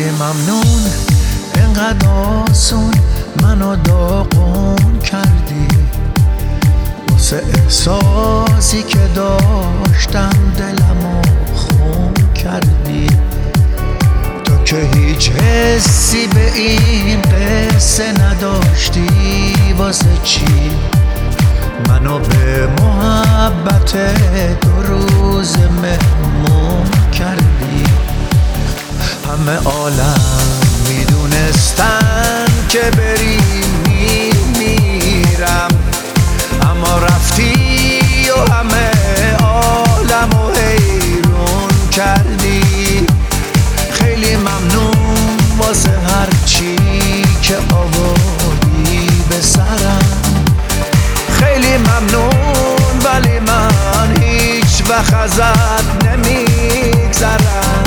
خیلی ممنون انقدر آسون منو داغون کردی، واسه احساسی که داشتم دلمو خون کردی. تو که هیچ حسی به این قصه نداشتی، واسه چی منو به محبت 2 روز مهمون کردی؟ همه عالم میدونستن که بری میمیرم، اما رفتی و همه عالمو حیرون کردی. خیلی ممنون واسه هر چی که آوردی به سرم، خیلی ممنون ولی من هیچ وقت ازت نمیگذرم.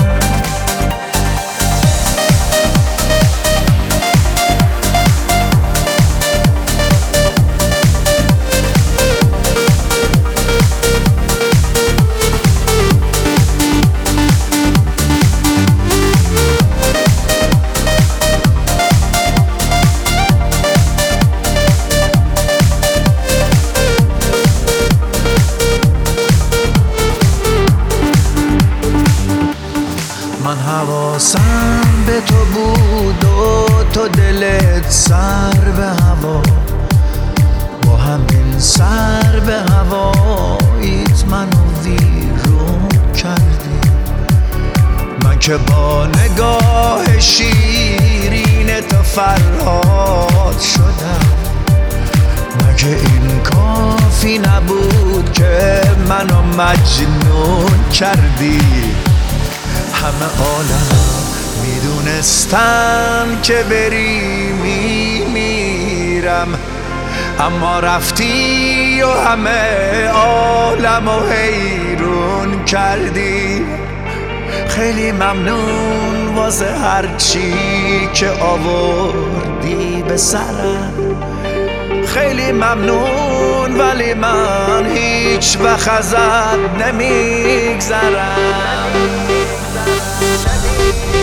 من حواسم به تو بود و تو دلت سر به هوا، با همین سر به هواییت منو ویرون کردی. من که با نگاه شیرین تو فرهاد شدم، مگه این کافی نبود که منو مجنون کردی؟ همه عالم میدونستن که بری میمیرم، اما رفتی و همه عالمو حیرون کردی. خیلی ممنون واسه هر چی که آوردی به سرم، خیلی ممنون ولی من هیچ وقت ازت نمیگذرم.